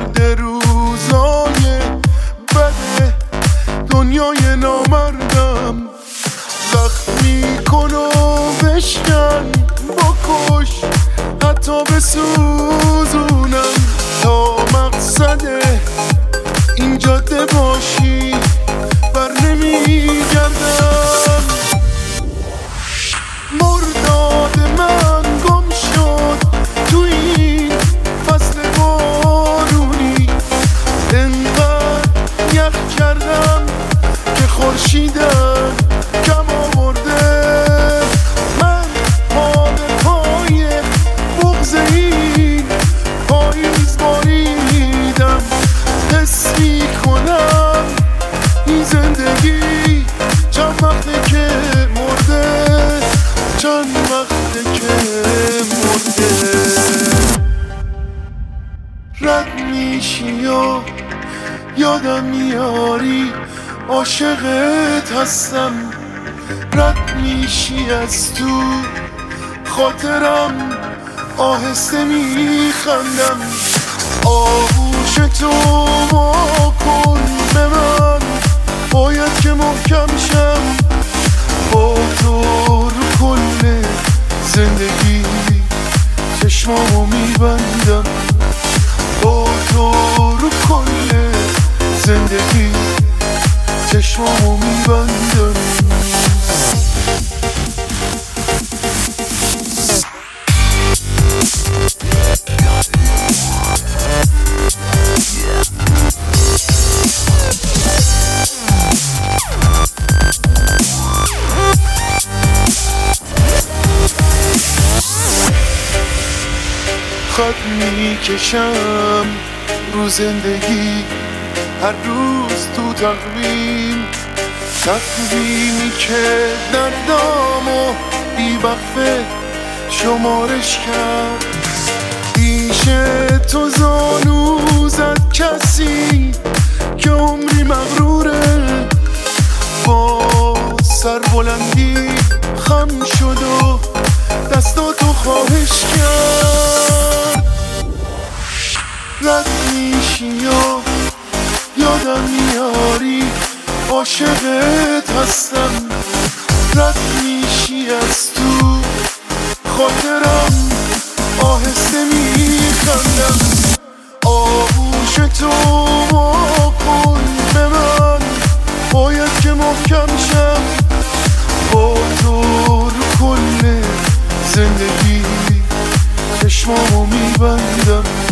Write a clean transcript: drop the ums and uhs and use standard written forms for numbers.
درد روزای بده دنیای نامردم. زخمی کن و بشکن بکش حتی بسوزونم تا مقصد این جاده باشی بر نمیگردم. مرداد من گم شد تو این فصل بارونی، انقدر یخ کردم که خورشیدم کم آورده. من پا به پای بغض این پاییز باریدم. حس میکنم این زندگی چند وقته که مرده، چند وقته که مرده. رد میشی و یادم میاری عاشقت هستم. رد میشی از تو خاطرم آهسته میخندم. آغوش تو واکن به من، باید که محکم شم با تو رو کل زندگی. چشمامو میبندم با تو رو کل زندگی. چشمامو میبندم. خط میکشم رو زندگی، هر روز تو تقویمی که دردامو بیوقفه شمارش کرد. پیش تو زانو زد کسی که عمری مغروره، با سربلندی خم شد و دستاتو خواهش کرد. رد میشی و یادم میاری عاشقت هستم. رد میشی از تو خاطرم آهسته میخندم. آغوش تو واکن به من، باید که محکم شم با تو رو کل زندگی. چشمامو میبندم